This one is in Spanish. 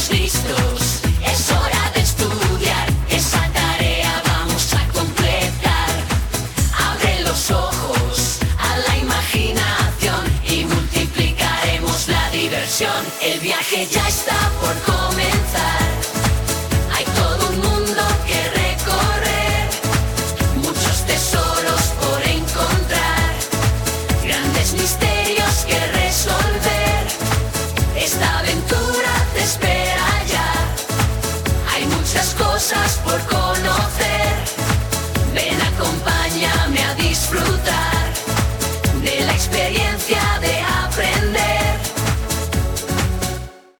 estamos listos. Es hora de estudiar, esa tarea vamos a completar. Abre los ojos a la imaginación y multiplicaremos la diversión. El viaje ya está por comenzar. Hay todo un mundo que recorrer, muchos tesoros por encontrar, grandes misterios que resolver. Esta aventura te espera ya. Hay muchas cosas por conocer.